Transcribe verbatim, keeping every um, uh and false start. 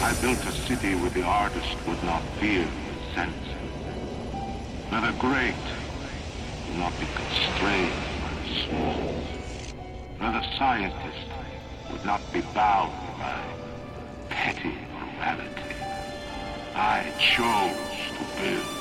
I built a city where the artist would not fear the senses, where the great would not be constrained by the small, where the scientist would not be bound by petty morality. I chose to build